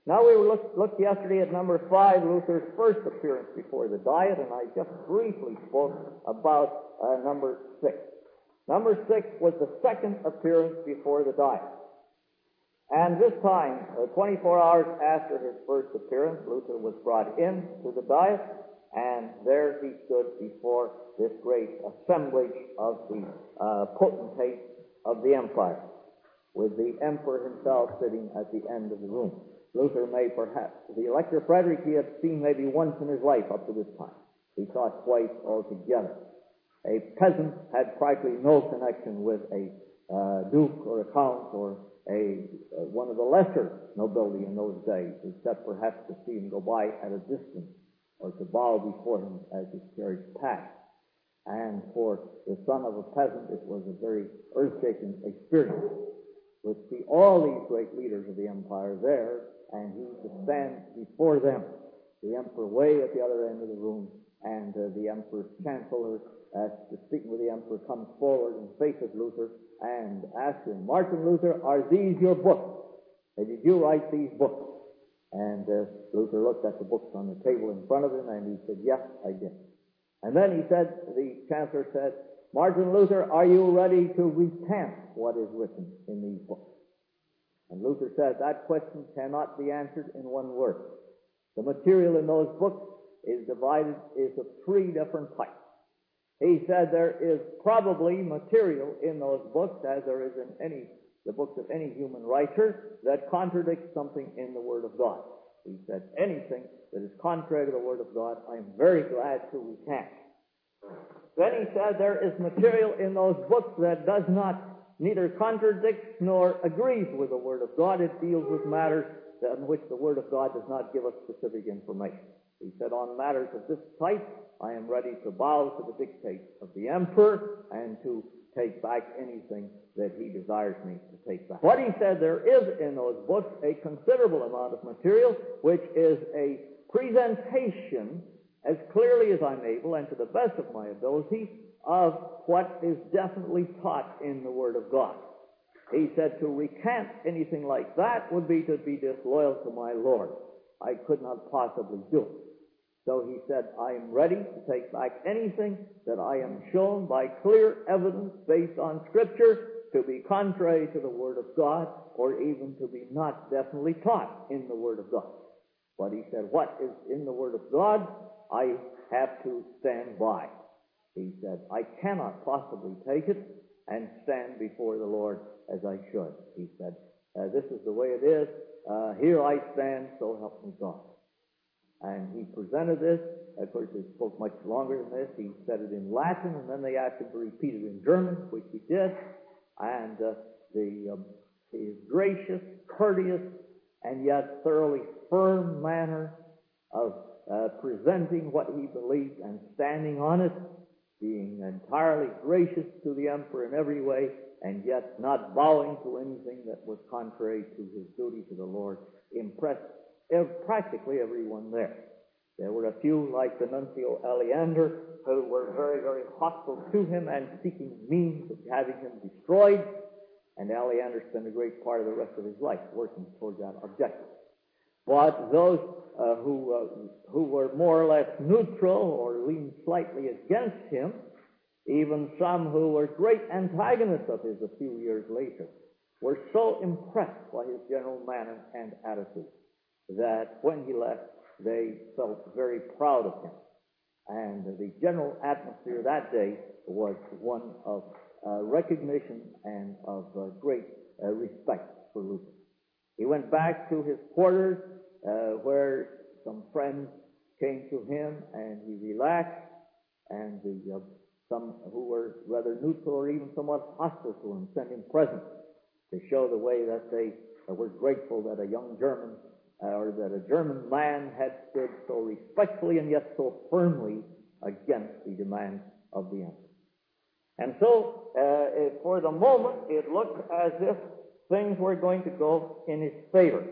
Now we looked yesterday at number 5, Luther's first appearance before the Diet, and I just briefly spoke about number 6. Number 6 was the second appearance before the Diet. And this time, 24 hours after his first appearance, Luther was brought in to the Diet, and there he stood before this great assemblage of the potentates of the empire, with the emperor himself sitting at the end of the room. Luther may perhaps, the Elector Frederick he had seen maybe once in his life up to this time. He saw it twice altogether. A peasant had practically no connection with a duke or a count or one of the lesser nobility in those days, except perhaps to see him go by at a distance or to bow before him as his carriage passed. And for the son of a peasant, it was a very earth-shaking experience. Would see all these great leaders of the empire there, and he to stand before them, the emperor way at the other end of the room, and the emperor's chancellor, speaking with the emperor, comes forward and faces Luther and asks him, "Martin Luther, are these your books? And did you write these books?" And Luther looked at the books on the table in front of him, and he said, "Yes, I did." And then he said, the chancellor said, "Martin Luther, are you ready to recant what is written in these books?" And Luther said, that question cannot be answered in one word. The material in those books is of 3 different types. He said there is probably material in those books, as there is in the books of any human writer, that contradicts something in the Word of God. He said anything that is contrary to the Word of God, I am very glad to recant. Then he said there is material in those books that does neither contradicts nor agrees with the Word of God. It deals with matters in which the Word of God does not give us specific information. He said, on matters of this type, I am ready to bow to the dictates of the emperor and to take back anything that he desires me to take back. What he said, there is in those books a considerable amount of material, which is a presentation as clearly as I'm able and to the best of my ability of what is definitely taught in the Word of God. He said to recant anything like that would be to be disloyal to my Lord. I could not possibly do it. So he said, I am ready to take back anything that I am shown by clear evidence based on Scripture to be contrary to the Word of God, or even to be not definitely taught in the Word of God. But he said, what is in the Word of God, I have to stand by. He said, I cannot possibly take it and stand before the Lord as I should. He said, this is the way it is. Here I stand, so help me God. And he presented this. Of course, he spoke much longer than this. He said it in Latin, and then they asked him to repeat it in German, which he did. And his gracious, courteous, and yet thoroughly firm manner of presenting what he believed and standing on it, being entirely gracious to the emperor in every way, and yet not bowing to anything that was contrary to his duty to the Lord, impressed practically everyone there. There were a few, like the Nuncio Aleander, who were very, very hostile to him and seeking means of having him destroyed, and Aleander spent a great part of the rest of his life working toward that objective. But those who were more or less neutral or leaned slightly against him, even some who were great antagonists of his a few years later, were so impressed by his general manner and attitude that when he left, they felt very proud of him. And the general atmosphere that day was one of recognition and of great respect for Luther. He went back to his quarters where some friends came to him, and he relaxed, and some who were rather neutral or even somewhat hostile to him sent him presents to show the way that they were grateful that a young German or that a German man had stood so respectfully and yet so firmly against the demands of the emperor. And so, for the moment, it looked as if things were going to go in his favor.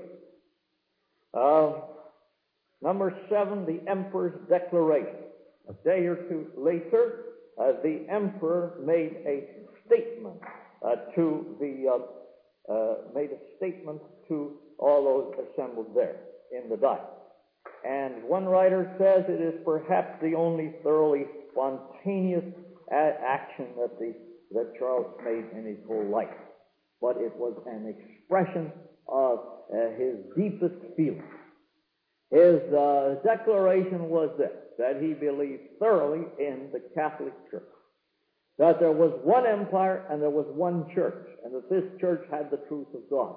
Number 7, the emperor's declaration. A day or two later, the emperor made a statement to all those assembled there in the Diet. And one writer says it is perhaps the only thoroughly spontaneous action that Charles made in his whole life. But it was an expression of his deepest feelings. His declaration was this, that he believed thoroughly in the Catholic Church, that there was one empire and there was one church, and that this church had the truth of God,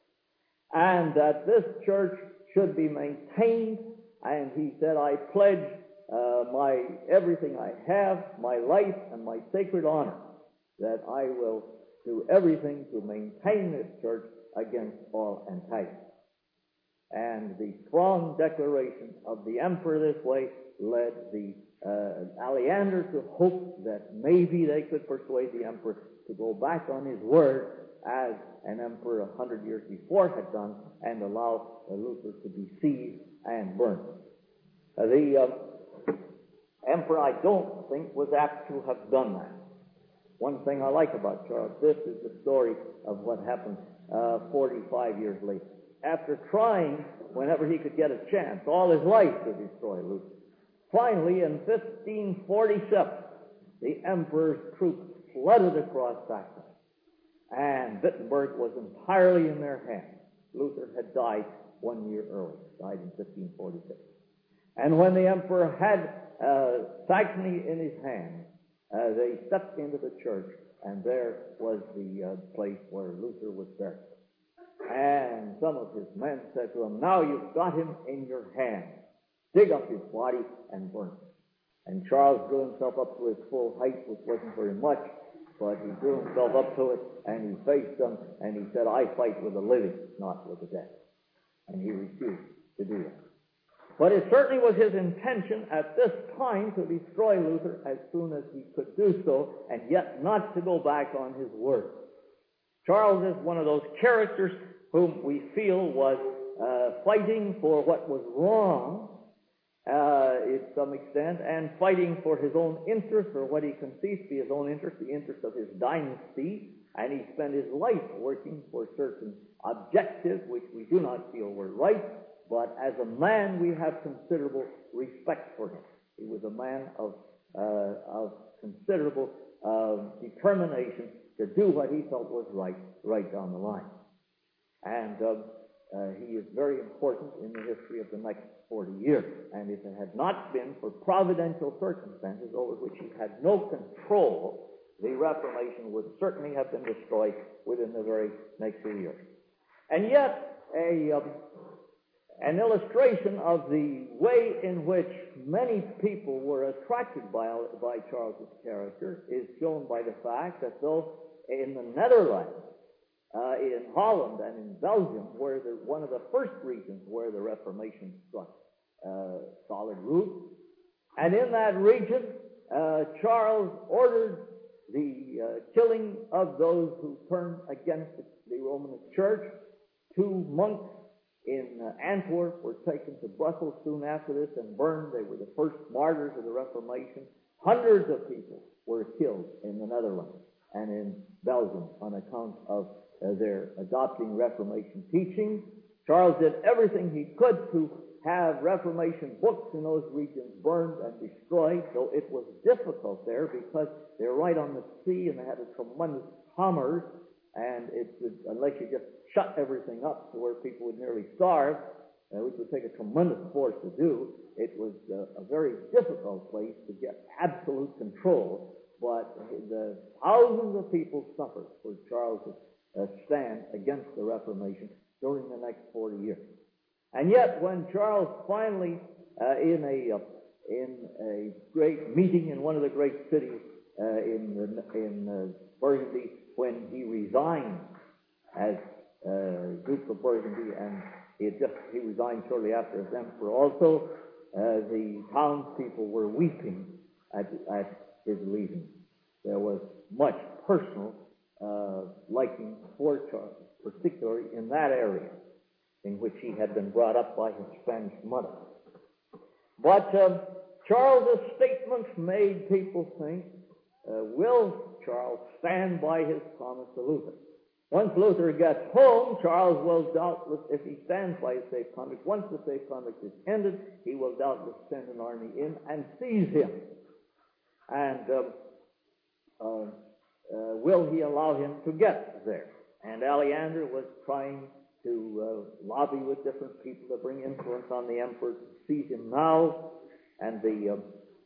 and that this church should be maintained. And he said, I pledge everything I have, my life and my sacred honor, that I will do everything to maintain this church against all antagonists. And the strong declaration of the emperor this way led the Aleander to hope that maybe they could persuade the emperor to go back on his word as an emperor 100 years before had done, and allow Luther to be seized and burned. The emperor, I don't think, was apt to have done that. One thing I like about Charles, this is the story of what happened 45 years later. After trying, whenever he could get a chance, all his life to destroy Luther, finally, in 1547, the emperor's troops flooded across Saxony, and Wittenberg was entirely in their hands. Luther had died 1 year early, died in 1546. And when the emperor had Saxony in his hands, they stepped into the church, and there was the place where Luther was buried. And some of his men said to him, now you've got him in your hands. Dig up his body and burn it. And Charles drew himself up to his full height, which wasn't very much, but he drew himself up to it, and he faced them, and he said, I fight with the living, not with the dead. And he refused to do that. But it certainly was his intention at this time to destroy Luther as soon as he could do so, and yet not to go back on his word. Charles is one of those characters whom we feel was fighting for what was wrong to some extent, and fighting for his own interest, or what he conceived to be his own interest, the interest of his dynasty, and he spent his life working for certain objectives which we do not feel were right, but as a man we have considerable respect for him. He was a man of considerable determination to do what he felt was right down the line. And he is very important in the history of the next 40 years. And if it had not been for providential circumstances over which he had no control, the Reformation would certainly have been destroyed within the very next few years. And yet, an illustration of the way in which many people were attracted by Charles's character is shown by the fact that though in the Netherlands, in Holland and in Belgium, were one of the first regions where the Reformation struck solid root, and in that region, Charles ordered the killing of those who turned against the Roman Church. 2 monks in Antwerp were taken to Brussels soon after this and burned. They were the first martyrs of the Reformation. Hundreds of people were killed in the Netherlands and in Belgium on account of their adopting Reformation teaching. Charles did everything he could to have Reformation books in those regions burned and destroyed, though it was difficult there because they're right on the sea and they had a tremendous commerce, and unless you just shut everything up to where people would nearly starve, which would take a tremendous force to do, it was a very difficult place to get absolute control. But the thousands of people suffered for Charles' stand against the Reformation during the next 40 years. And yet, when Charles finally, in a great meeting in one of the great cities in Burgundy, when he resigned as Duke of Burgundy, and he resigned shortly after as emperor also, the townspeople were weeping at his leaving. There was much personal liking for Charles, particularly in that area in which he had been brought up by his Spanish mother. But Charles's statements made people think, will Charles stand by his promise to Luther? Once Luther gets home, Charles will doubtless, if he stands by his safe conduct, once the safe conduct is ended, he will doubtless send an army in and seize him. And will he allow him to get there? And Aleander was trying to lobby with different people to bring influence on the emperor to seize him now. And the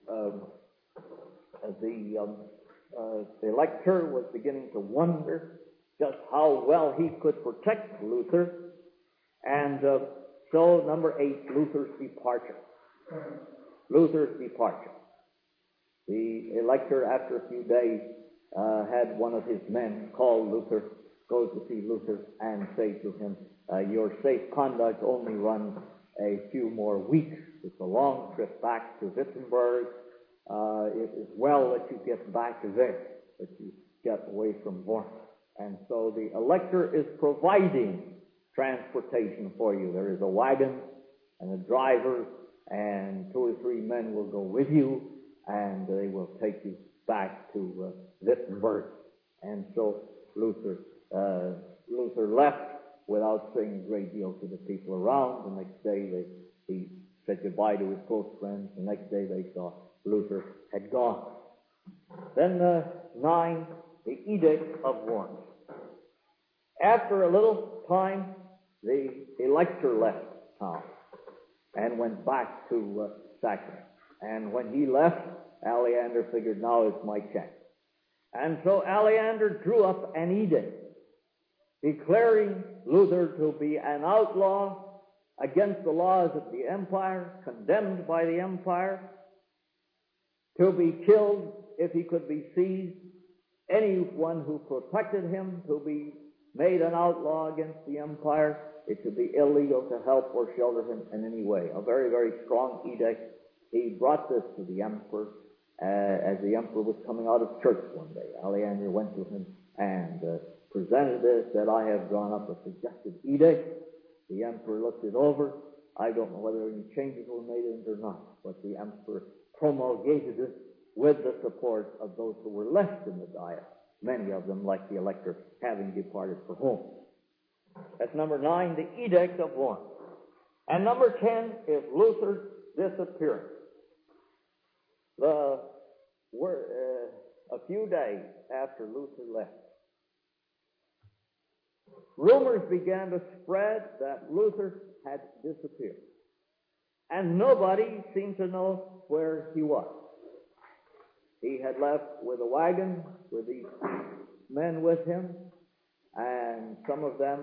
elector was beginning to wonder just how well he could protect Luther. And so, number 8, Luther's departure. Luther's departure. The elector, after a few days, had one of his men call Luther, go to see Luther, and say to him, your safe conduct only runs a few more weeks. It's a long trip back to Wittenberg. It is well that you get back there, that you get away from Worms. And so the elector is providing transportation for you. There is a wagon and a driver, and 2 or 3 men will go with you, and they will take you back to Wittenberg. And so Luther left without saying a great deal to the people around. The next day he said goodbye to his close friends. The next day they saw Luther had gone. Then 9, the Edict of Worms. After a little time, the elector left town and went back to Saxony. And when he left, Aleander figured, now it's my chance. And so Aleander drew up an edict declaring Luther to be an outlaw against the laws of the empire, condemned by the empire, to be killed if he could be seized, anyone who protected him to be made an outlaw against the empire. It should be illegal to help or shelter him in any way. A very, very strong edict. He brought this to the emperor as the emperor was coming out of church one day. Aleander went to him and presented this, said, I have drawn up a suggested edict. The emperor looked it over. I don't know whether any changes were made in it or not, but the emperor promulgated it with the support of those who were left in the diet, many of them, like the elector, having departed for home. That's number 9, the Edict of Worms. And number 10 is Luther's disappearance. A few days after Luther left, rumors began to spread that Luther had disappeared. And nobody seemed to know where he was. He had left with a wagon with these men with him, and some of them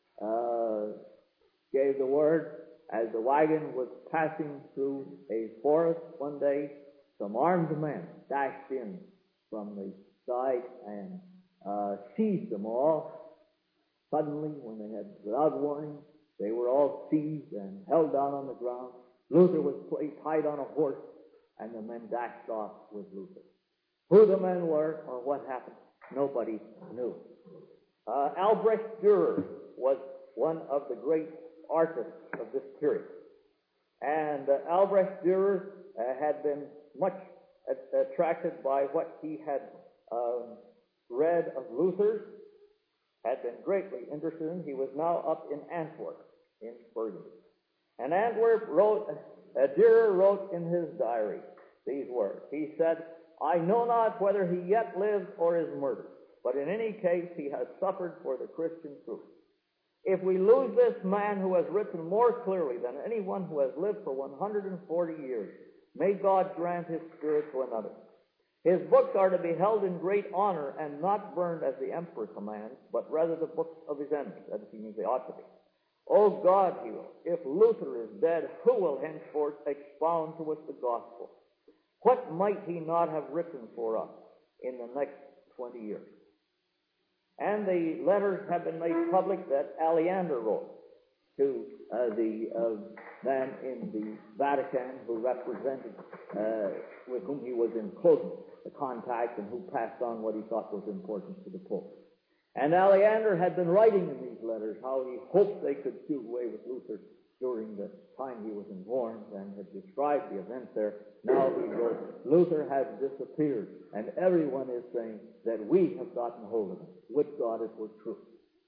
gave the word as the wagon was passing through a forest one day. Some armed men dashed in from the side and seized them all. Suddenly, when they had, without warning, they were all seized and held down on the ground. Luther was tied on a horse, and the men dashed off with Luther. Who the men were or what happened, nobody knew. Albrecht Dürer was one of the great artists of this period. And Albrecht Dürer had been much attracted by what he had read of Luther, had been greatly interested in. He was now up in Antwerp, in Burgundy. And Dürer wrote in his diary these words. He said, I know not whether he yet lives or is murdered, but in any case he has suffered for the Christian truth. If we lose this man who has written more clearly than anyone who has lived for 140 years, may God grant his spirit to another. His books are to be held in great honor and not burned as the emperor commands, but rather the books of his enemies. That is, he means they ought to be. O God, he wrote, if Luther is dead, who will henceforth expound to us the gospel? What might he not have written for us in the next 20 years? And the letters have been made public that Aleander wrote to the man in the Vatican who represented, with whom he was in close contact and who passed on what he thought was important to the Pope. And Aleander had been writing in these letters how he hoped they could do away with Luther during the time he was in Worms, and had described the event there. Now he wrote, Luther has disappeared, and everyone is saying that we have gotten hold of him. Would God it were true.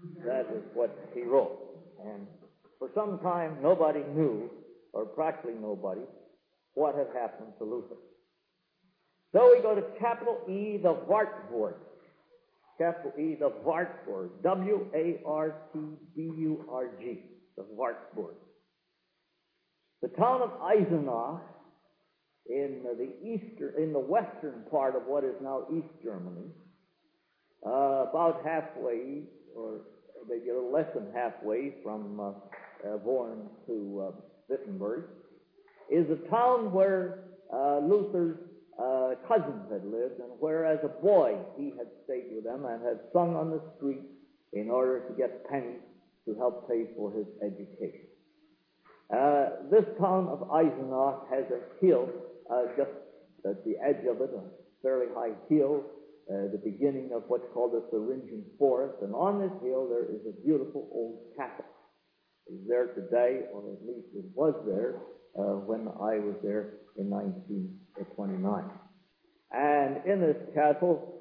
That is what he wrote. And for some time, nobody knew, or practically nobody, what had happened to Luther. So we go to capital E, the Wartburg. Capital E, the Wartburg. W-A-R-T-B-U-R-G. The Wartburg. The town of Eisenach in the western part of what is now East Germany, about halfway, or maybe a little less than halfway from Worms to Wittenberg, is a town where Luther's cousins had lived, and where as a boy he had stayed with them and had sung on the street in order to get pennies to help pay for his education. This town of Eisenach has a hill just at the edge of it, a fairly high hill, the beginning of what's called the Thuringian Forest, and on this hill there is a beautiful old castle. It's there today, or at least it was there when I was there in 1929. And in this castle,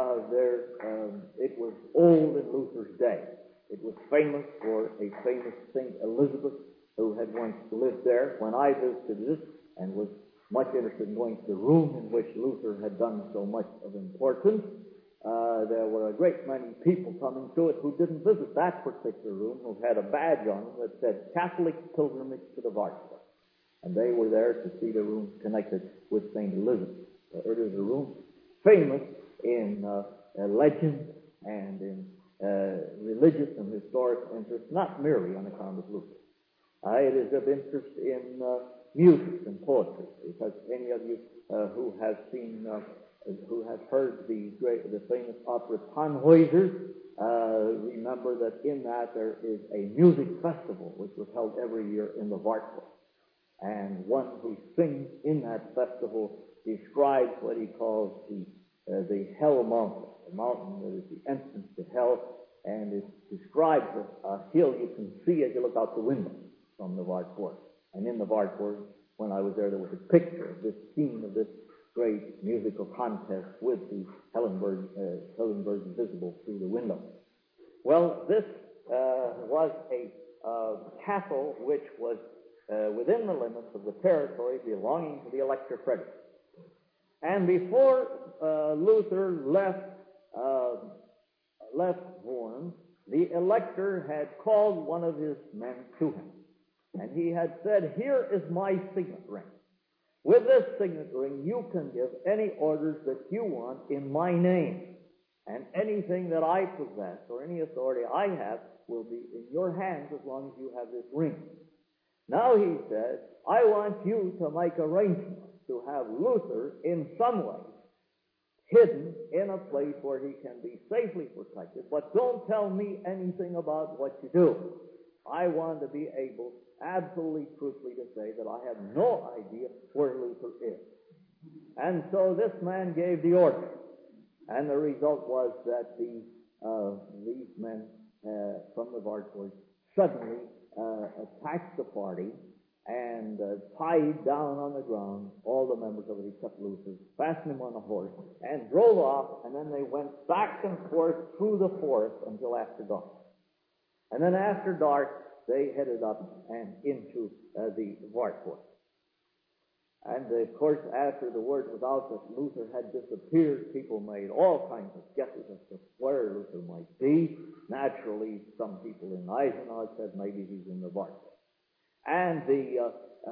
it was old in Luther's day. It was famous for a famous Saint Elizabeth who had once lived there. When I visited it and was much interested in going to the room in which Luther had done so much of importance, there were a great many people coming to it who didn't visit that particular room, who had a badge on them that said Catholic Pilgrimage to the Wartburg. And they were there to see the room connected with St. Elizabeth. It is a room famous in legend and in religious and historic interest, not merely on account of Luther. It is of interest in music and poetry, because any of you who have seen, who have heard the famous opera Tannhäuser, remember that in that there is a music festival which was held every year in the Wartburg. And one who sings in that festival describes what he calls the Hell Mountain, the mountain that is the entrance to hell, and it describes a hill you can see as you look out the window from the Wartburg. And in the Wartburg, when I was there was a picture of this scene of this great musical contest with the Hellenberg visible through the window. Well, this was a castle which was within the limits of the territory belonging to the Elector Frederick. And before Luther left Worms, the Elector had called one of his men to him. And he had said, "Here is my signet ring. With this signet ring, you can give any orders that you want in my name. And anything that I possess or any authority I have will be in your hands as long as you have this ring. Now," he said, "I want you to make arrangements to have Luther in some way hidden in a place where he can be safely protected, but don't tell me anything about what you do. I want to be able, absolutely truthfully, to say that I have no idea where Luther is." And so this man gave the order, and the result was that these men from the Wartburg suddenly attacked the party and tied down on the ground all the members of it except Luther, fastened him on a horse, and drove off, and then they went back and forth through the forest until after dark. And then after dark, they headed up and into the Wartburg. And, of course, after the word was out that Luther had disappeared, people made all kinds of guesses as to where Luther might be. Naturally, some people in Eisenach said maybe he's in the Wartburg. And the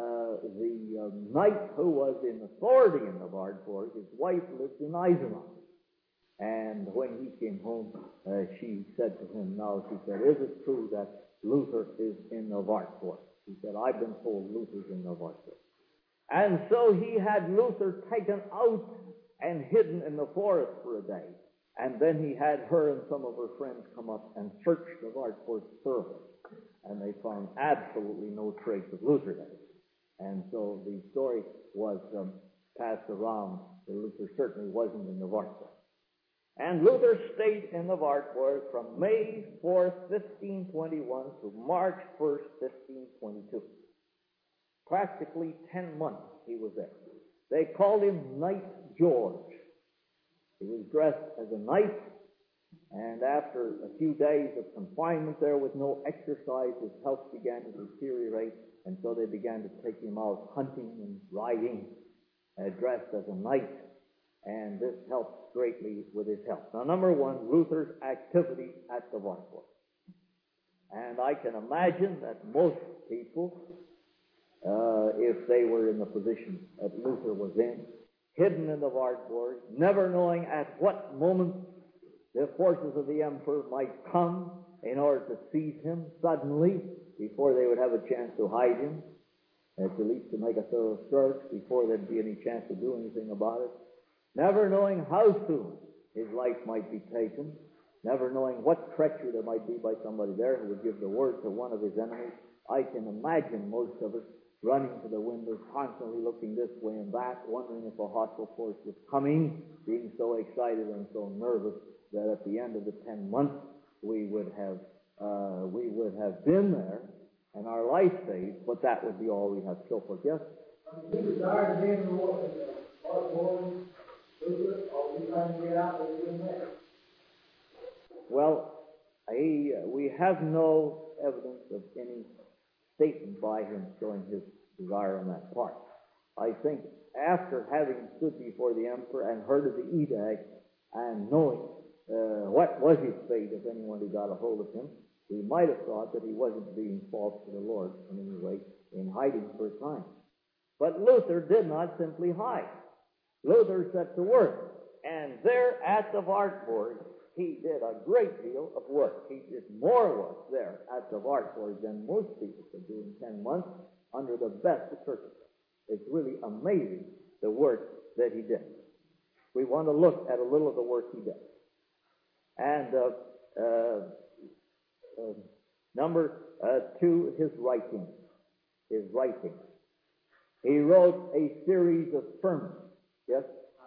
knight who was in authority in the Wartburg, his wife lived in Eisenach. And when he came home, she said to him, "Is it true that Luther is in the Wartburg?" He said, "I've been told Luther's in the Wartburg." And so he had Luther taken out and hidden in the forest for a day. And then he had her and some of her friends come up and search the Wartburg thoroughly. And they found absolutely no trace of Luther there. And so the story was passed around that Luther certainly wasn't in the Wartburg. And Luther stayed in the Wartburg from May 4th, 1521 to March 1st, 1522. Practically 10 months he was there. They called him Knight George. He was dressed as a knight, And after a few days of confinement there with no exercise, his health began to deteriorate, and so they began to take him out hunting and riding, dressed as a knight, and this helped greatly with his health. Now, number one, Luther's activity at the Wartburg. And I can imagine that most people, if they were in the position that Luther was in, hidden in the Wartburg, never knowing at what moment the forces of the emperor might come in order to seize him suddenly before they would have a chance to hide him, at least to make a thorough search before there'd be any chance to do anything about it, never knowing how soon his life might be taken, never knowing what treachery there might be by somebody there who would give the word to one of his enemies. I can imagine most of us running to the windows, constantly looking this way and that, wondering if a hostile force was coming, being so excited and so nervous that at the end of the 10 months we would have been there and our life saved, but that would be all we had so forth. Yes? He desired to be in the war, or we trying to get out of the Well, we have no evidence of any statement by him showing his desire on that part. I think after having stood before the emperor and heard of the edict and knowing what was his fate if anyone had got a hold of him, he might have thought that he wasn't being false to the Lord in any way in hiding for a time. But Luther did not simply hide. Luther set to work, and there at the Wartburg he did a great deal of work. He did more work there at the Wartburg than most people could do in 10 months under the best of circumstances. It's really amazing the work that he did. We want to look at a little of the work he did. And number two, his writing. His writing. He wrote a series of sermons. Yes?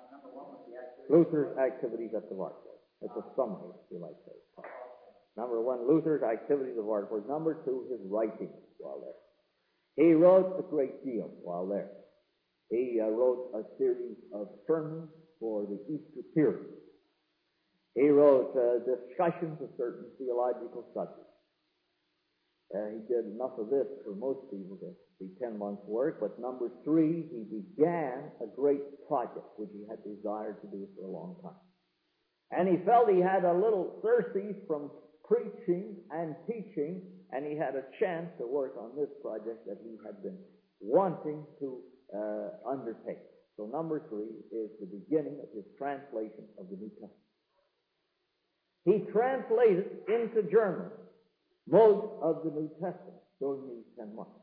Luther's activities at the Wartburg. It's a summary, if you like to say. Number one, Luther's activities at the Wartburg. Number two, his writing while there. He wrote a great deal while there. He wrote a series of sermons for the Easter period. He wrote discussions of certain theological subjects. He did enough of this for most people to be 10 months' work, but number three, he began a great project which he had desired to do for a long time. And he felt he had a little surcease from preaching and teaching, and he had a chance to work on this project that he had been wanting to undertake. So number three is the beginning of his translation of the New Testament. He translated into German most of the New Testament during these 10 months.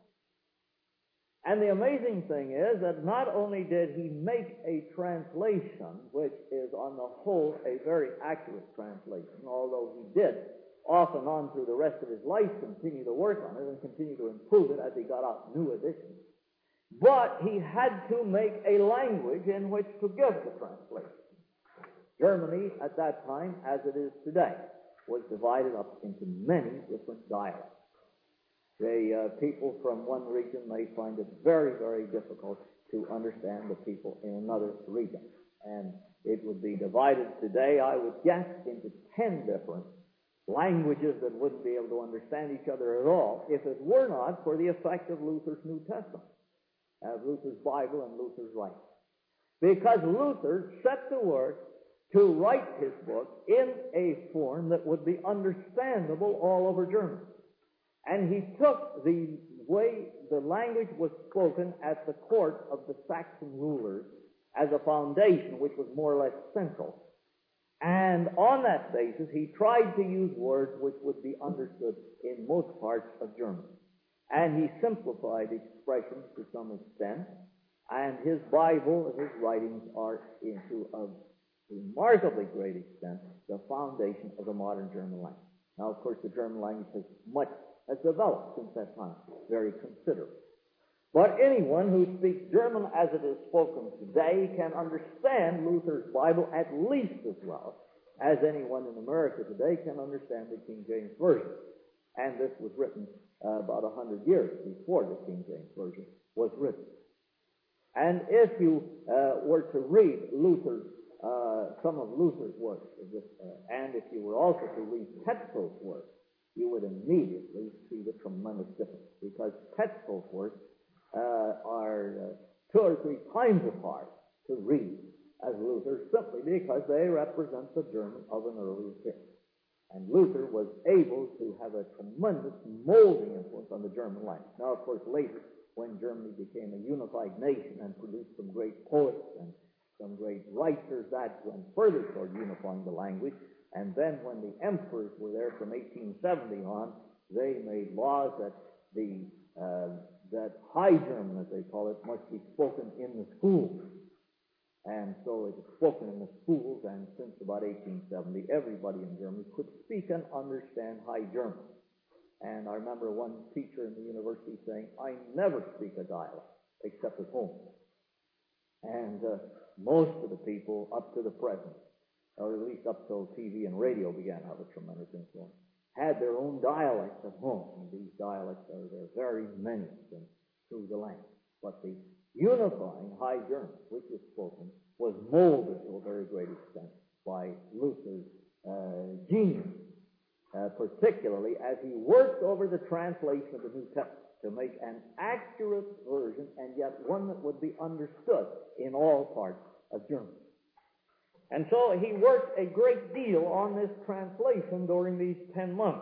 And the amazing thing is that not only did he make a translation, which is on the whole a very accurate translation, although he did off and on through the rest of his life continue to work on it and continue to improve it as he got out new editions, but he had to make a language in which to give the translation. Germany at that time, as it is today, was divided up into many different dialects. The people from one region may find it very, very difficult to understand the people in another region. And it would be divided today, I would guess, into 10 different languages that wouldn't be able to understand each other at all if it were not for the effect of Luther's New Testament, Luther's Bible and Luther's writing. Because Luther set to work to write his book in a form that would be understandable all over Germany. And he took the way the language was spoken at the court of the Saxon rulers as a foundation which was more or less central. And on that basis, he tried to use words which would be understood in most parts of Germany. And he simplified expressions to some extent. And his Bible and his writings are, to a remarkably great extent, the foundation of the modern German language. Now, of course, the German language has developed since that time, very considerably. But anyone who speaks German as it is spoken today can understand Luther's Bible at least as well as anyone in America today can understand the King James Version. And this was written about 100 years before the King James Version was written. And if you were to read Luther's some of Luther's work, and if you were also to read Tetzel's work, you would immediately see the tremendous difference, because Tetzel's works are 2 or 3 times as hard to read as Luther, simply because they represent the German of an earlier period. And Luther was able to have a tremendous molding influence on the German language. Now, of course, later, when Germany became a unified nation and produced some great poets and some great writers, that went further toward unifying the language. And then when the emperors were there from 1870 on, they made laws that that High German, as they call it, must be spoken in the schools. And so it was spoken in the schools, and since about 1870, everybody in Germany could speak and understand High German. And I remember one teacher in the university saying, "I never speak a dialect except at home." And most of the people up to the present, or at least up till TV and radio began to have a tremendous influence, had their own dialects at home. And these dialects there are very many of them through the land. But the unifying High German, which was spoken, was molded to a very great extent by Luther's genius, particularly as he worked over the translation of the New Testament to make an accurate version, and yet one that would be understood in all parts of Germany. And so he worked a great deal on this translation during these 10 months.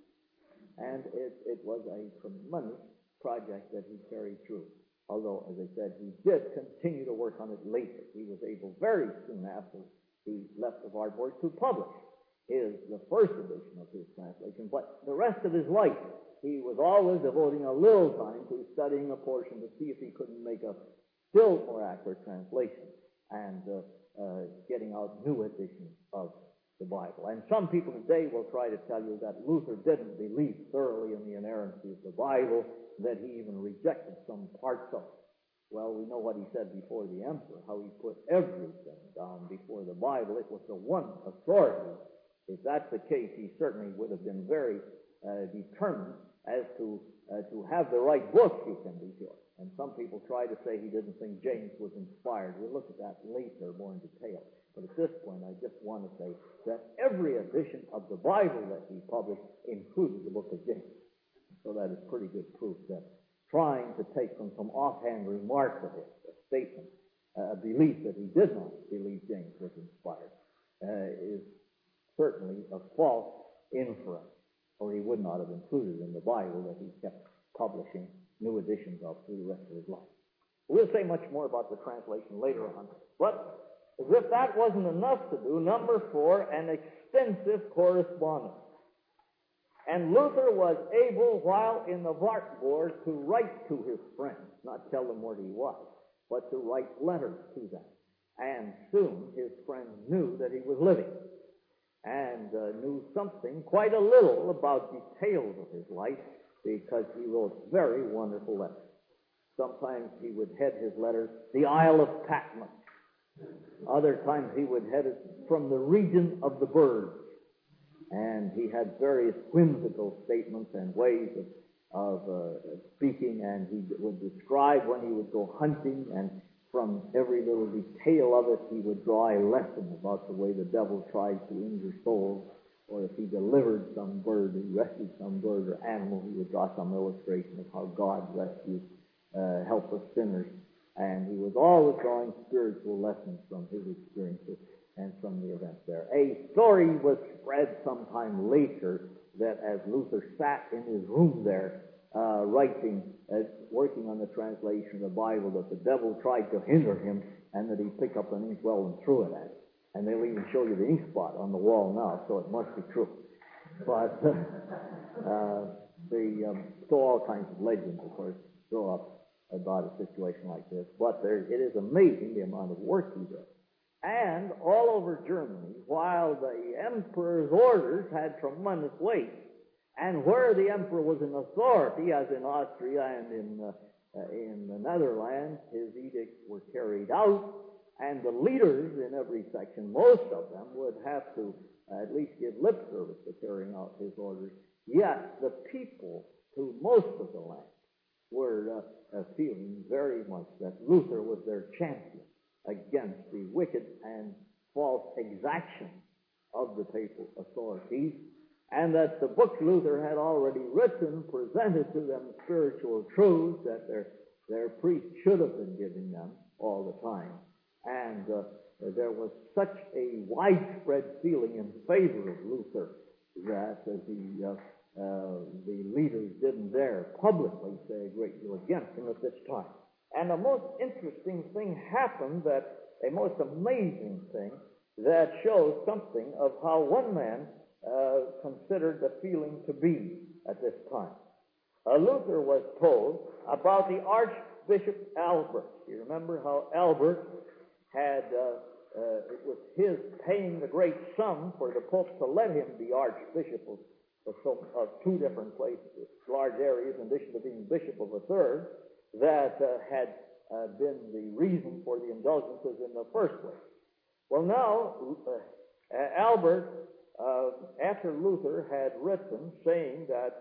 And it was a tremendous project that he carried through. Although, as I said, he did continue to work on it later. He was able very soon after he left the Wartburg to publish the first edition of his translation. But the rest of his life, he was always devoting a little time to studying a portion to see if he couldn't make a still more accurate translation and getting out new editions of the Bible. And some people today will try to tell you that Luther didn't believe thoroughly in the inerrancy of the Bible, that he even rejected some parts of it. Well, we know what he said before the emperor, how he put everything down before the Bible. It was the one authority. If that's the case, he certainly would have been very determined as to have the right book, you can be sure. And some people try to say he didn't think James was inspired. We'll look at that later more in detail. But at this point, I just want to say that every edition of the Bible that he published included the book of James. So that is pretty good proof that trying to take from some offhand remarks of his, a statement, a belief that he did not believe James was inspired, is certainly a false inference, or he would not have included in the Bible that he kept publishing new editions of through the rest of his life. We'll say much more about the translation later on, but as if that wasn't enough to do, number 4, an extensive correspondence. And Luther was able, while in the Wartburg, to write to his friends, not tell them where he was, but to write letters to them. And soon his friends knew that he was living, and knew something, quite a little, about details of his life, because he wrote very wonderful letters. Sometimes he would head his letters, "The Isle of Patmos." Other times he would head it, "From the region of the birds." And he had various whimsical statements and ways of speaking, and he would describe when he would go hunting, and from every little detail of it he would draw a lesson about the way the devil tries to injure souls, or if he delivered some bird, he rescued some bird or animal, he would draw some illustration of how God rescues helpless sinners. And he was always drawing spiritual lessons from his experiences and from the events there. A story was spread sometime later that as Luther sat in his room there, working on the translation of the Bible, that the devil tried to hinder him, and that he picked up an inkwell and threw it at him. And they'll even show you the ink spot on the wall now, so it must be true. But so all kinds of legends, of course, grow up about a situation like this. But it is amazing the amount of work he did. And all over Germany, while the emperor's orders had tremendous weight, and where the emperor was in authority, as in Austria and in the Netherlands, his edicts were carried out, and the leaders in every section, most of them, would have to at least give lip service to carrying out his orders. Yet the people, through most of the land, were feeling very much that Luther was their champion against the wicked and false exaction of the papal authorities, and that the books Luther had already written presented to them spiritual truths that their priests should have been giving them all the time. And there was such a widespread feeling in favor of Luther that the leaders didn't dare publicly say a great deal against him at this time. And a most interesting thing happened, a most amazing thing, that shows something of how one man considered the feeling to be at this time. Luther was told about the Archbishop Albert. You remember how Albert had, it was his paying the great sum for the Pope to let him be Archbishop of two different places, large areas, in addition to being Bishop of a third, that had been the reason for the indulgences in the first place. Well, now, Albert, after Luther had written saying that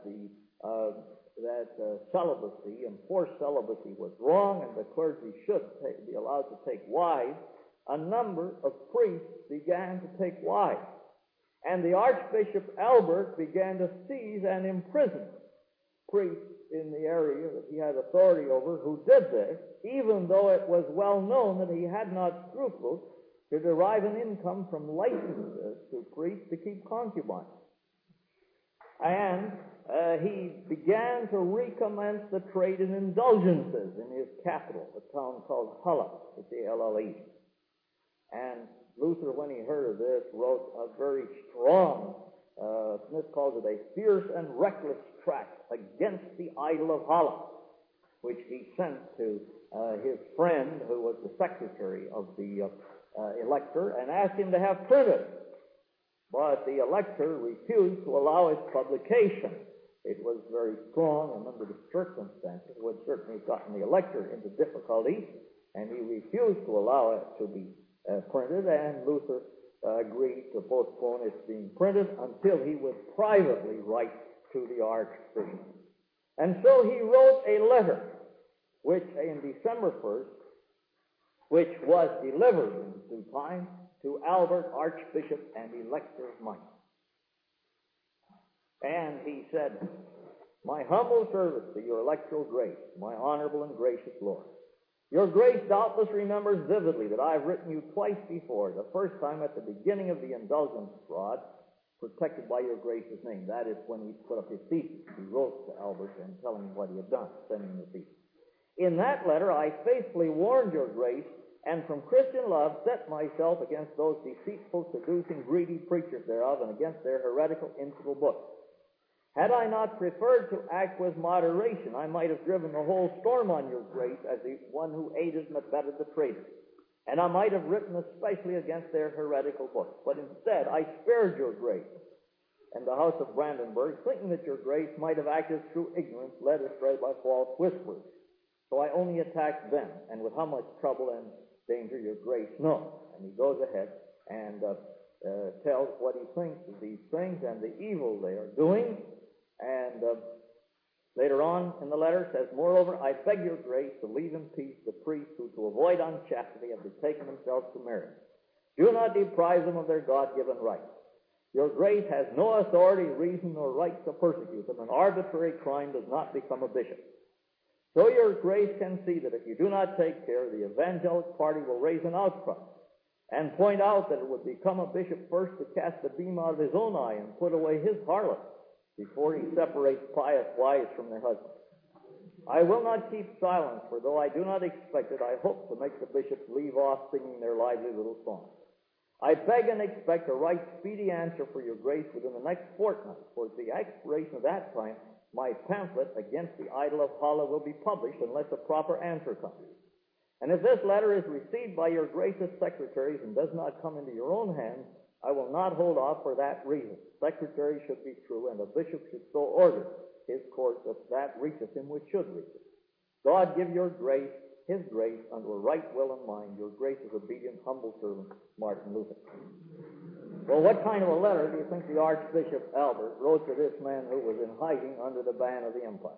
celibacy, enforced celibacy, was wrong and the clergy should be allowed to take wives, a number of priests began to take wives. And the Archbishop Albert began to seize and imprison priests in the area that he had authority over who did this, even though it was well known that he had not scrupled to derive an income from licenses to priests to keep concubines. And he began to recommence the trade in indulgences in his capital, a town called Halle, Halle. And Luther, when he heard of this, wrote a very strong, Smith calls it a fierce and reckless tract against the idol of Halle, which he sent to his friend, who was the secretary of the elector, and asked him to have printed. But the elector refused to allow its publication. It was very strong, and under the circumstances would certainly have gotten the elector into difficulty, and he refused to allow it to be printed, and Luther agreed to postpone its being printed until he would privately write to the Archbishop. And so he wrote a letter, which in December 1st, which was delivered in due time to Albert, Archbishop and Elector of Mainz. And he said, "My humble service to your electoral grace, my honorable and gracious Lord. Your grace doubtless remembers vividly that I have written you twice before, the first time at the beginning of the indulgence fraud, protected by your grace's name." That is when he put up his thesis. He wrote to Albert and telling him what he had done, sending him the thesis. "In that letter I faithfully warned your grace, and from Christian love set myself against those deceitful, seducing, greedy preachers thereof, and against their heretical, infidel books. Had I not preferred to act with moderation, I might have driven the whole storm on your grace as the one who aided and abetted the traitors. And I might have written especially against their heretical books. But instead, I spared your grace and the house of Brandenburg, thinking that your grace might have acted through ignorance, led astray by false whispers. So I only attacked them, and with how much trouble and danger your grace knows." And he goes ahead and tells what he thinks of these things and the evil they are doing. And later on in the letter says, "Moreover, I beg your grace to leave in peace the priests who, to avoid unchastity, have betaken themselves to marriage. Do not deprive them of their God-given rights. Your grace has no authority, reason, nor right to persecute them. An arbitrary crime does not become a bishop. So your grace can see that if you do not take care, the evangelic party will raise an outcry and point out that it would become a bishop first to cast the beam out of his own eye and put away his harlot before he separates pious wives from their husbands. I will not keep silence, for though I do not expect it, I hope to make the bishops leave off singing their lively little songs. I beg and expect a right speedy answer for your grace within the next fortnight, for at the expiration of that time, my pamphlet against the idol of Halle will be published unless a proper answer comes. And if this letter is received by your grace's secretaries and does not come into your own hands, I will not hold off for that reason. Secretary should be true, and a bishop should so order his course that reacheth him which should reach it. God give your grace, his grace, unto a right will and mind. Your grace's obedient, humble servant, Martin Luther." Well, what kind of a letter do you think the Archbishop Albert wrote to this man who was in hiding under the ban of the empire?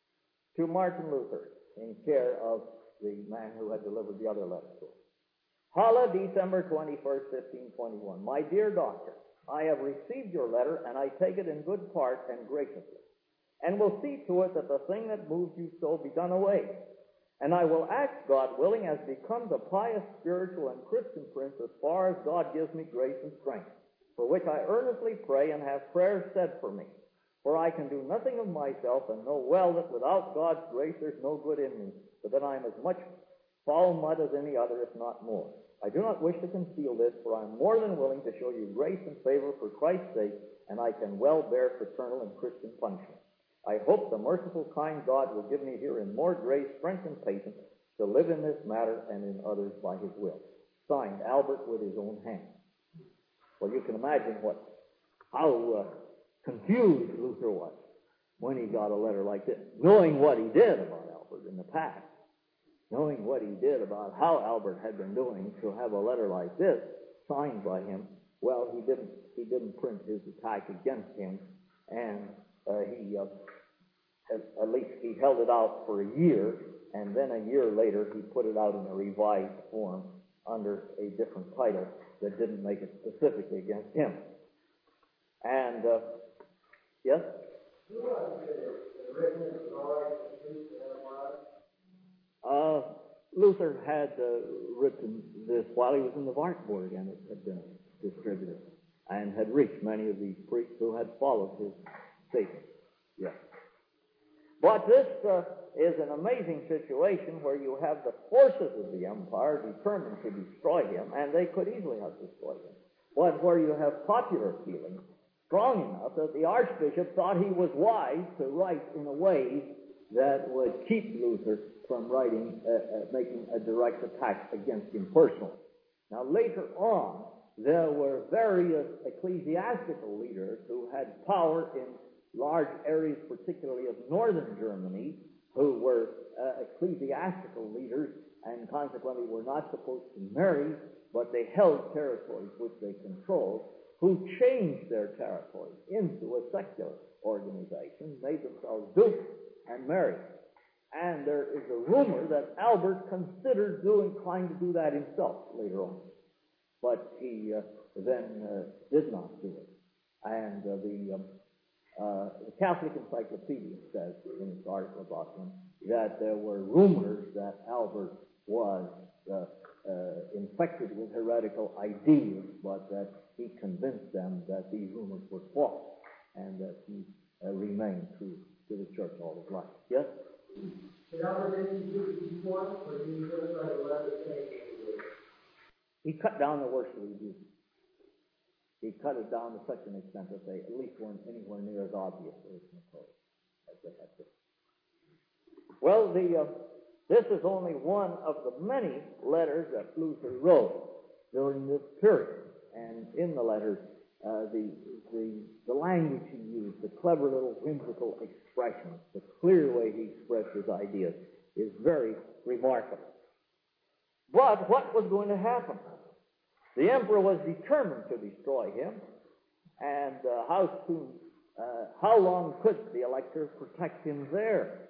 To Martin Luther, in care of the man who had delivered the other letter to him. Halle, December 21st, 1521. My dear doctor, I have received your letter, and I take it in good part and graciously, and will see to it that the thing that moved you so be done away. And I will act, God willing, as becomes a pious, spiritual, and Christian prince, as far as God gives me grace and strength, for which I earnestly pray and have prayers said for me. For I can do nothing of myself, and know well that without God's grace there's no good in me, but that I am as much foul mud as any other, if not more. I do not wish to conceal this, for I am more than willing to show you grace and favor for Christ's sake, and I can well bear fraternal and Christian punishment. I hope the merciful, kind God will give me herein more grace, strength, and patience to live in this matter and in others by his will. Signed, Albert, with his own hand. Well, you can imagine how confused Luther was when he got a letter like this, knowing what he did about Albert in the past, knowing what he did about how Albert had been doing. To have a letter like this signed by him, well, he didn't print his attack against him, and at least he held it out for a year, and then a year later he put it out in a revised form under a different title that didn't make it specifically against him. And yes? Luther had written this while he was in the Wartburg, and it had been distributed and had reached many of these priests who had followed his statement. Yes. But this is an amazing situation where you have the forces of the empire determined to destroy him, and they could easily have destroyed him. But where you have popular feeling strong enough that the archbishop thought he was wise to write in a way that would keep Luther from making a direct attack against him personally. Now, later on, there were various ecclesiastical leaders who had power in large areas, particularly of northern Germany, who were ecclesiastical leaders and consequently were not supposed to marry, but they held territories which they controlled, who changed their territories into a secular organization, made themselves dukes, and married. And there is a rumor that Albert considered trying to do that himself later on. But he then did not do it. And the Catholic Encyclopedia says in its article about him that there were rumors that Albert was infected with heretical ideas, but that he convinced them that these rumors were false, and that he remained true to the church all his life. Yes? He cut down the worship of Jesus. He cut it down to such an extent that they at least weren't anywhere near as obvious as they had been. Well, this is only one of the many letters that Luther wrote during this period. And in the letters, the language he used, the clever little whimsical expressions, the clear way he expressed his ideas is very remarkable. But what was going to happen? The emperor was determined to destroy him, and how long could the elector protect him there?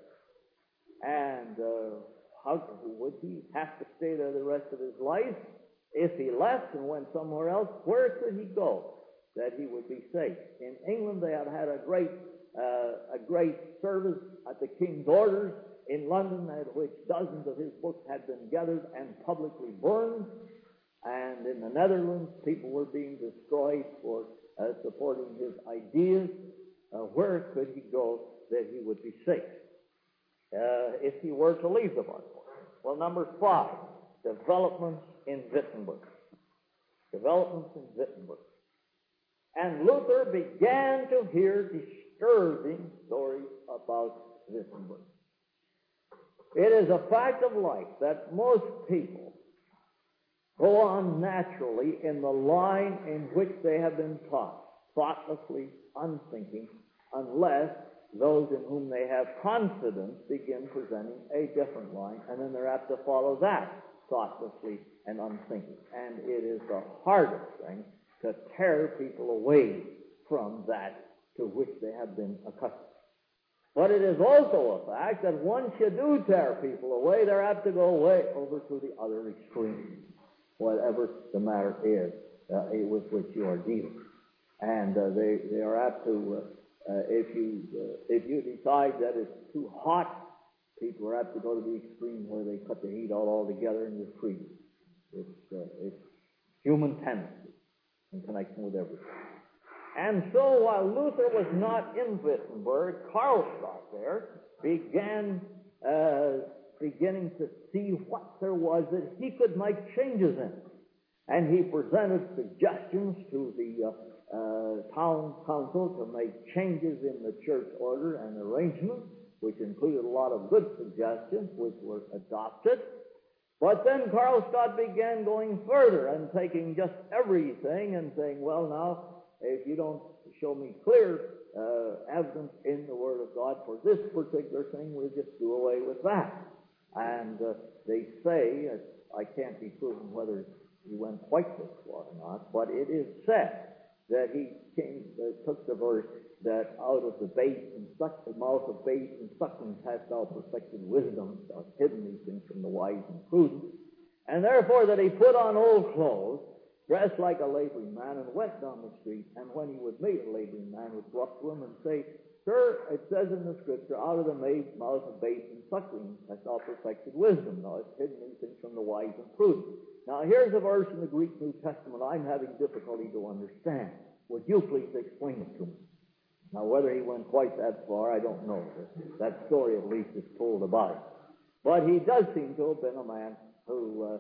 And would he have to stay there the rest of his life? If he left and went somewhere else, where could he go that he would be safe? In England, they had had a great service at the King's orders in London, at which dozens of his books had been gathered and publicly burned. And in the Netherlands, people were being destroyed for supporting his ideas. Where could he go that he would be safe if he were to leave the Wartburg? Well, number 5, developments in Wittenberg. Developments in Wittenberg. And Luther began to hear disturbing stories about Wittenberg. It is a fact of life that most people go on naturally in the line in which they have been taught, thoughtlessly, unthinking, unless those in whom they have confidence begin presenting a different line, and then they're apt to follow that thoughtlessly and unthinking. And it is the hardest thing to tear people away from that to which they have been accustomed. But it is also a fact that once you do tear people away, they're apt to go away over to the other extreme. whatever the matter is with which you are dealing. And they are apt to, if you decide that it's too hot, people are apt to go to the extreme where they cut the heat out altogether and you're freezing. It's human tendency in connection with everything. And so while Luther was not in Wittenberg, Karlstadt there beginning to see what there was that he could make changes in. And he presented suggestions to the town council to make changes in the church order and arrangement, which included a lot of good suggestions, which were adopted. But then Karlstadt began going further and taking just everything and saying, well, now, if you don't show me clear evidence in the Word of God for this particular thing, we'll just do away with that. And they say, I can't be proven whether he went quite this far or not, but it is said that he took the verse that out of the mouth of babes and sucklings hast thou perfected wisdom, thou hast hidden these things from the wise and prudent, and therefore that he put on old clothes, dressed like a laboring man, and went down the street, and when he would meet a laboring man, would go up to him and say, Sir, it says in the Scripture, out of the mouth of babes and sucklings hast thou perfected wisdom, thou hast hidden these things from the wise and prudent. Now here's a verse in the Greek New Testament I'm having difficulty to understand. Would you please explain it to me? Now whether he went quite that far, I don't know. That story at least is told about it. But he does seem to have been a man who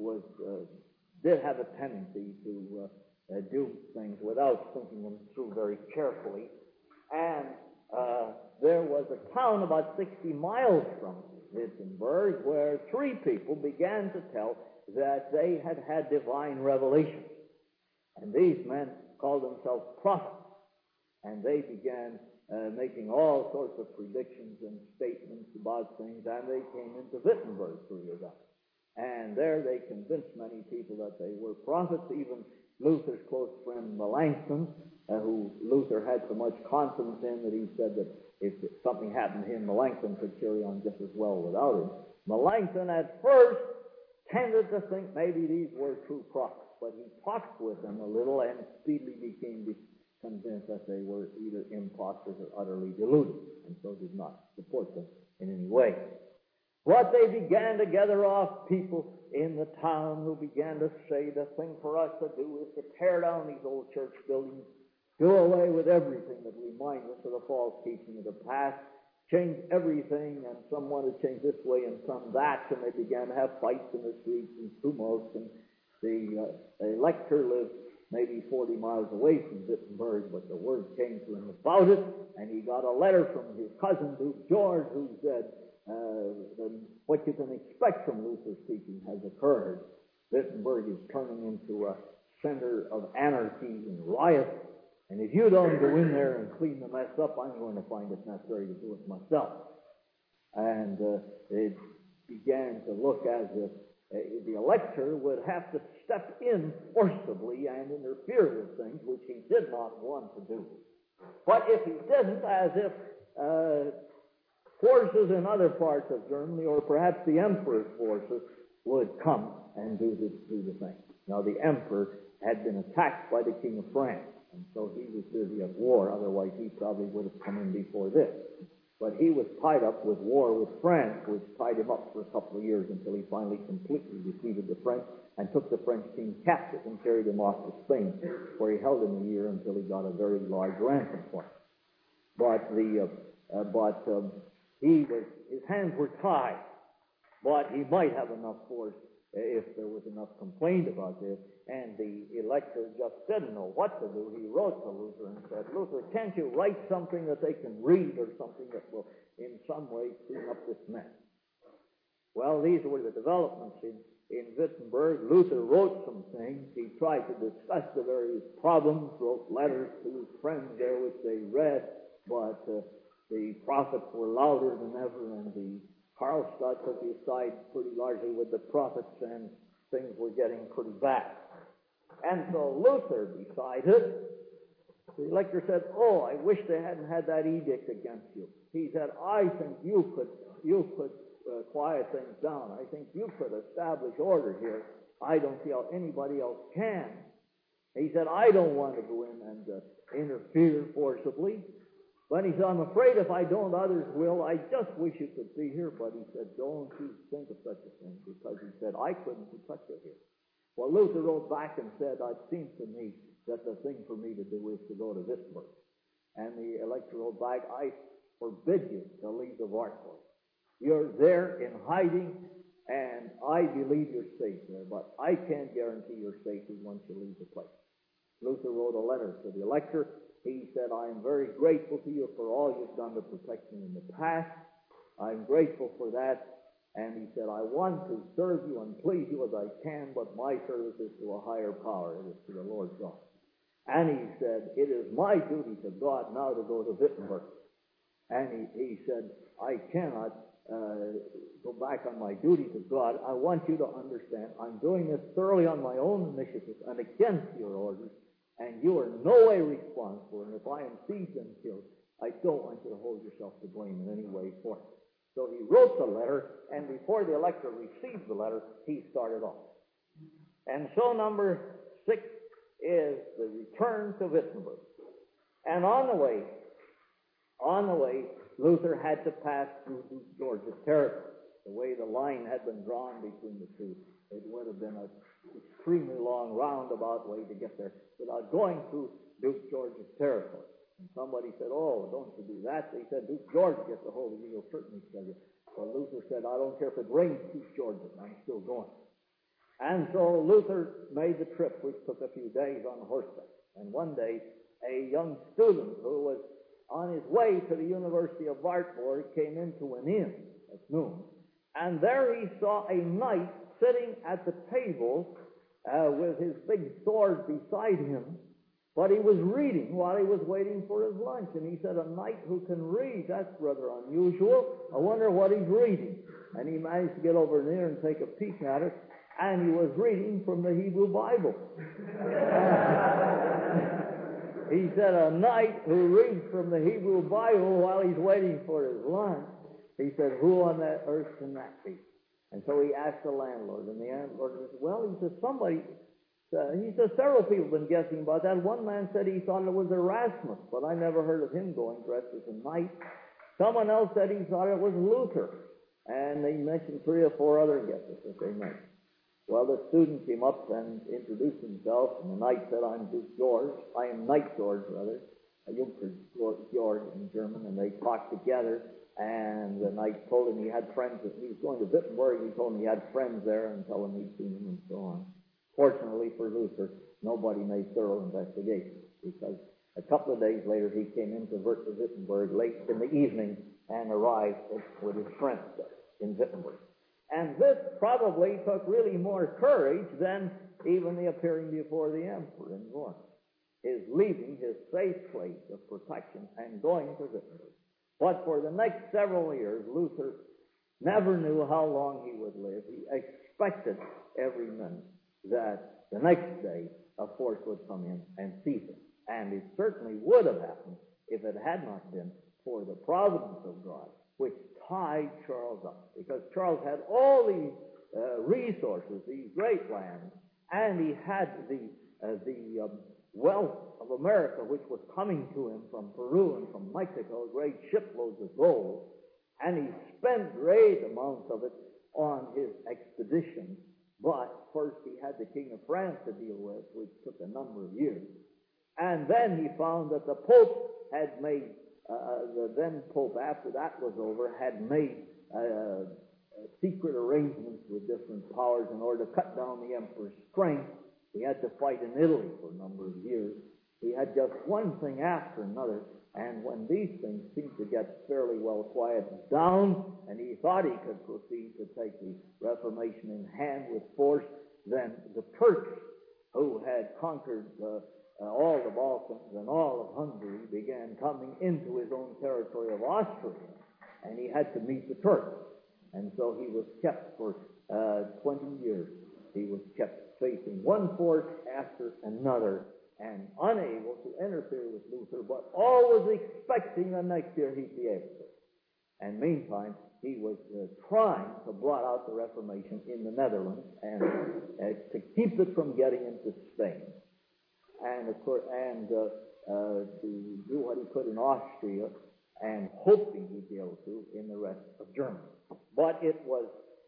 did have a tendency to do things without thinking them through very carefully. And there was a town about 60 miles from Wittenberg where 3 people began to tell that they had had divine revelations. And these men called themselves prophets. And they began making all sorts of predictions and statements about things, and they came into Wittenberg, 3 of them. And there they convinced many people that they were prophets, even Luther's close friend Melanchthon, who Luther had so much confidence in that he said that if something happened to him, Melanchthon could carry on just as well without him. Melanchthon at first tended to think maybe these were true prophets, but he talked with them a little and speedily became convinced that they were either impostors or utterly deluded, and so did not support them in any way. But they began to gather off people in the town who began to say the thing for us to do is to tear down these old church buildings, do away with everything that reminds us of the false teaching of the past, change everything, and some wanted to change this way and some that, and they began to have fights in the streets and tumults, and the elector lived maybe 40 miles away from Wittenberg, but the word came to him about it, and he got a letter from his cousin, Duke George, who said, what you can expect from Luther's teaching has occurred. Wittenberg is turning into a center of anarchy and riot, and if you don't go in there and clean the mess up, I'm going to find it necessary to do it myself. And it began to look as if the elector would have to step in forcibly and interfere with things which he did not want to do. But if he didn't, as if forces in other parts of Germany, or perhaps the emperor's forces, would come and do the thing. Now, the emperor had been attacked by the king of France, and so he was busy at war. Otherwise, he probably would have come in before this. But he was tied up with war with France, which tied him up for a couple of years until he finally completely defeated the French and took the French king captive and carried him off to Spain, where he held him a year until he got a very large ransom for him. But his hands were tied, but he might have enough force if there was enough complaint about this, and the elector just didn't know what to do. He wrote to Luther and said, Luther, can't you write something that they can read or something that will in some way clean up this mess? Well, these were the developments in Wittenberg. Luther wrote some things. He tried to discuss the various problems, wrote letters to his friends there which they read, but the prophets were louder than ever, and the Karlstadt took his side pretty largely with the prophets, and things were getting pretty bad. And so Luther decided, the elector said, oh, I wish they hadn't had that edict against you. He said, I think you could quiet things down. I think you could establish order here. I don't see how anybody else can. He said, I don't want to go in and interfere forcibly. But he said, I'm afraid if I don't, others will. I just wish you could be here. But he said, don't you think of such a thing, because he said, I couldn't protect you here. Well, Luther wrote back and said, it seems to me that the thing for me to do is to go to Wittenberg. And the elector wrote back, I forbid you to leave the Wartburg. You're there in hiding, and I believe you're safe there, but I can't guarantee your safety once you leave the place. Luther wrote a letter to the elector. He said, I am very grateful to you for all you've done to protect me in the past. I'm grateful for that. And he said, I want to serve you and please you as I can, but my service is to a higher power. It is to the Lord God. And he said, it is my duty to God now to go to Wittenberg. And he said, I cannot go back on my duty to God. I want you to understand, I'm doing this thoroughly on my own initiative and against your orders. And you are no way responsible. And if I am seized and killed, I don't want you to hold yourself to blame in any way for it. So he wrote the letter, and before the elector received the letter, he started off. And so number 6 is the return to Wittenberg. And on the way, Luther had to pass through Georgia's territory. The way the line had been drawn between the two, it would have been an extremely long roundabout way to get there without going through Duke George's territory. And somebody said, oh, don't you do that. They said, Duke George gets a hold of you, he'll certainly kill you. Well, Luther said, I don't care if it rains Duke George, I'm still going. And so Luther made the trip, which took a few days on horseback. And one day, a young student who was on his way to the University of Wartburg came into an inn at noon. And there he saw a knight sitting at the table with his big sword beside him, but he was reading while he was waiting for his lunch. And he said, a knight who can read, that's rather unusual. I wonder what he's reading. And he managed to get over near and take a peek at it, and he was reading from the Hebrew Bible. He said, a knight who reads from the Hebrew Bible while he's waiting for his lunch. He said, who on that earth can that be? And so he asked the landlord, and the landlord said, well, he says, several people have been guessing about that. One man said he thought it was Erasmus, but I never heard of him going dressed as a knight. Someone else said he thought it was Luther, and they mentioned 3 or 4 other guesses that they made. Well, the student came up and introduced himself, and the knight said, I am Knight George, Junker George in German, and they talked together. And the knight told him he had friends. He was going to Wittenberg. He told him he had friends there and tell him he'd seen him and so on. Fortunately for Luther, nobody made thorough investigation, because a couple of days later he came into Wittenberg late in the evening and arrived with his friends there in Wittenberg. And this probably took really more courage than even the appearing before the emperor in Rome, his leaving his safe place of protection and going to Wittenberg. But for the next several years, Luther never knew how long he would live. He expected every minute that the next day a force would come in and seize him. And it certainly would have happened if it had not been for the providence of God, which tied Charles up. Because Charles had all these resources, these great lands, and he had the wealth of America, which was coming to him from Peru and from Mexico, great shiploads of gold, and he spent great amounts of it on his expedition. But first he had the King of France to deal with, which took a number of years. And then he found that the Pope had made, the then Pope, after that was over, had made secret arrangements with different powers in order to cut down the emperor's strength. He had to fight in Italy for a number of years. He had just one thing after another, and when these things seemed to get fairly well quieted down, and he thought he could proceed to take the Reformation in hand with force, then the Turks, who had conquered all the Balkans and all of Hungary, began coming into his own territory of Austria, and he had to meet the Turks. And so he was kept for 20 years. He was kept facing one force after another and unable to interfere with Luther, but always expecting the next year he'd be able to. And meantime, he was trying to blot out the Reformation in the Netherlands and to keep it from getting into Spain, and of course, to do what he could in Austria, and hoping he'd be able to in the rest of Germany. But it was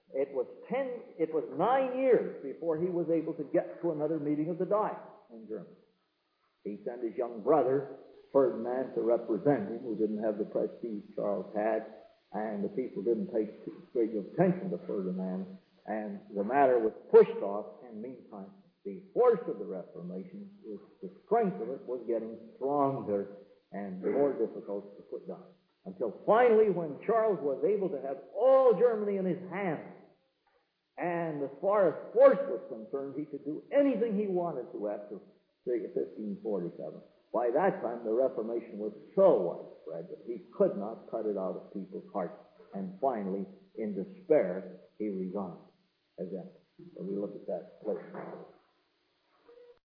9 years before he was able to get to another meeting of the Diet in Germany. He sent his young brother Ferdinand to represent him, who didn't have the prestige Charles had, and the people didn't take great attention to Ferdinand, and the matter was pushed off. And meantime, the force of the Reformation, the strength of it, was getting stronger and more difficult to put down. Until finally, when Charles was able to have all Germany in his hands, and as far as force was concerned, he could do anything he wanted to after 1547. By that time, the Reformation was so widespread that he could not cut it out of people's hearts. And finally, in despair, he resigned as emperor. So we look at that later.